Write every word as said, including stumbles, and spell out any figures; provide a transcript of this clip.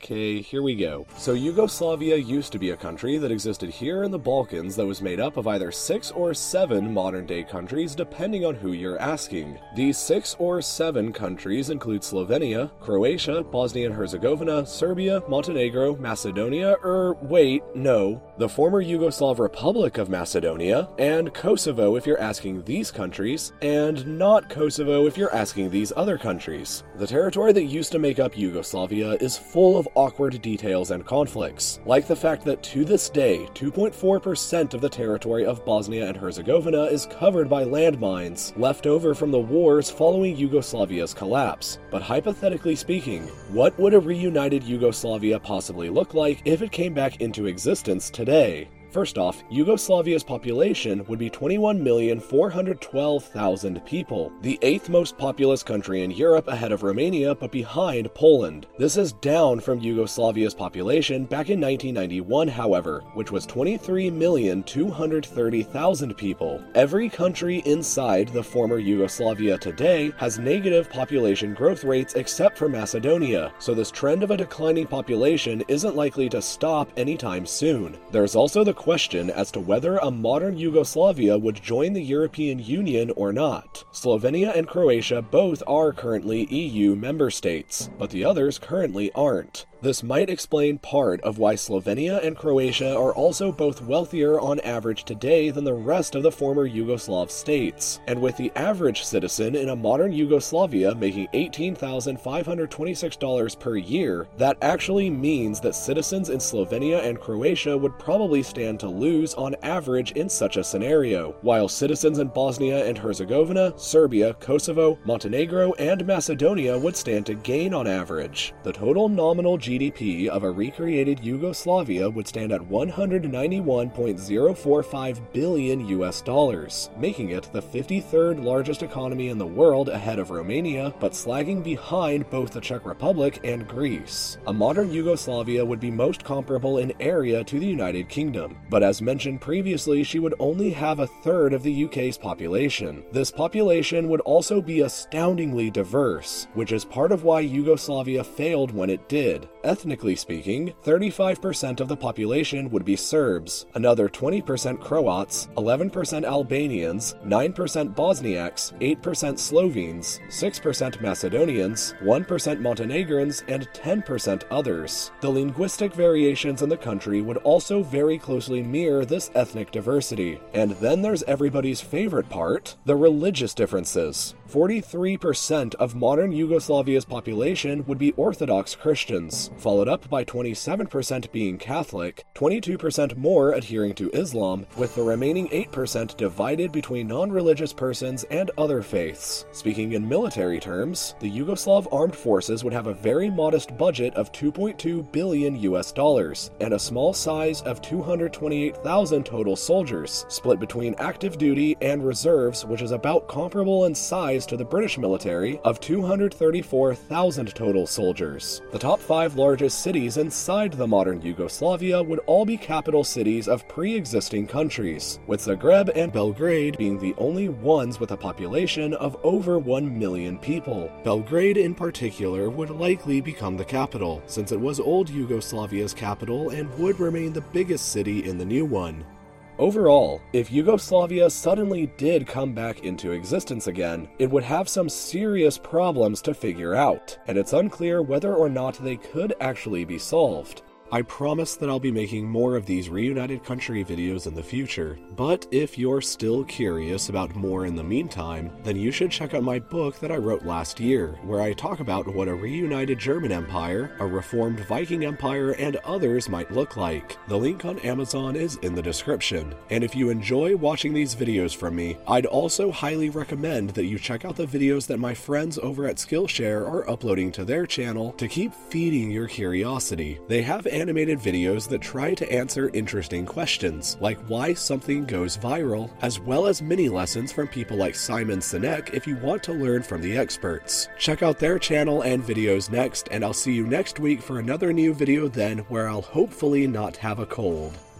Okay, here we go. So Yugoslavia used to be a country that existed here in the Balkans that was made up of either six or seven modern-day countries depending on who you're asking. These six or seven countries include Slovenia, Croatia, Bosnia and Herzegovina, Serbia, Montenegro, Macedonia, er, wait, no, the former Yugoslav Republic of Macedonia, and Kosovo if you're asking these countries, and not Kosovo if you're asking these other countries. The territory that used to make up Yugoslavia is full of awkward details and conflicts, like the fact that to this day, two point four percent of the territory of Bosnia and Herzegovina is covered by landmines left over from the wars following Yugoslavia's collapse. But hypothetically speaking, what would a reunited Yugoslavia possibly look like if it came back into existence today? First off, Yugoslavia's population would be twenty-one million four hundred twelve thousand people, the eighth most populous country in Europe ahead of Romania but behind Poland. This is down from Yugoslavia's population back in nineteen ninety-one, however, which was twenty-three million two hundred thirty thousand people. Every country inside the former Yugoslavia today has negative population growth rates except for Macedonia, so this trend of a declining population isn't likely to stop anytime soon. There's also the question as to whether a modern Yugoslavia would join the European Union or not. Slovenia and Croatia both are currently E U member states, but the others currently aren't. This might explain part of why Slovenia and Croatia are also both wealthier on average today than the rest of the former Yugoslav states. And with the average citizen in a modern Yugoslavia making eighteen thousand five hundred twenty-six dollars per year, that actually means that citizens in Slovenia and Croatia would probably stand to lose on average in such a scenario, while citizens in Bosnia and Herzegovina, Serbia, Kosovo, Montenegro, and Macedonia would stand to gain on average. The total nominal G D P of a recreated Yugoslavia would stand at one hundred ninety-one point zero four five billion U S dollars, making it the fifty-third largest economy in the world ahead of Romania, but slagging behind both the Czech Republic and Greece. A modern Yugoslavia would be most comparable in area to the United Kingdom, but as mentioned previously, she would only have a third of the U K's population. This population would also be astoundingly diverse, which is part of why Yugoslavia failed when it did. Ethnically speaking, thirty-five percent of the population would be Serbs, another twenty percent Croats, eleven percent Albanians, nine percent Bosniaks, eight percent Slovenes, six percent Macedonians, one percent Montenegrins, and ten percent others. The linguistic variations in the country would also very closely mirror this ethnic diversity. And then there's everybody's favorite part, the religious differences. forty-three percent of modern Yugoslavia's population would be Orthodox Christians, followed up by twenty-seven percent being Catholic, twenty-two percent more adhering to Islam, with the remaining eight percent divided between non-religious persons and other faiths. Speaking in military terms, the Yugoslav armed forces would have a very modest budget of two point two billion U S dollars, and a small size of two hundred twenty-eight thousand total soldiers, split between active duty and reserves, which is about comparable in size to the British military of two hundred thirty-four thousand total soldiers. The top five largest cities inside the modern Yugoslavia would all be capital cities of pre-existing countries, with Zagreb and Belgrade being the only ones with a population of over one million people. Belgrade in particular would likely become the capital, since it was old Yugoslavia's capital and would remain the biggest city in the new one. Overall, if Yugoslavia suddenly did come back into existence again, it would have some serious problems to figure out, and it's unclear whether or not they could actually be solved. I promise that I'll be making more of these reunited country videos in the future, but if you're still curious about more in the meantime, then you should check out my book that I wrote last year, where I talk about what a reunited German Empire, a reformed Viking Empire, and others might look like. The link on Amazon is in the description, and if you enjoy watching these videos from me, I'd also highly recommend that you check out the videos that my friends over at Skillshare are uploading to their channel to keep feeding your curiosity. They have animated videos that try to answer interesting questions, like why something goes viral, as well as mini lessons from people like Simon Sinek if you want to learn from the experts. Check out their channel and videos next, and I'll see you next week for another new video then, where I'll hopefully not have a cold.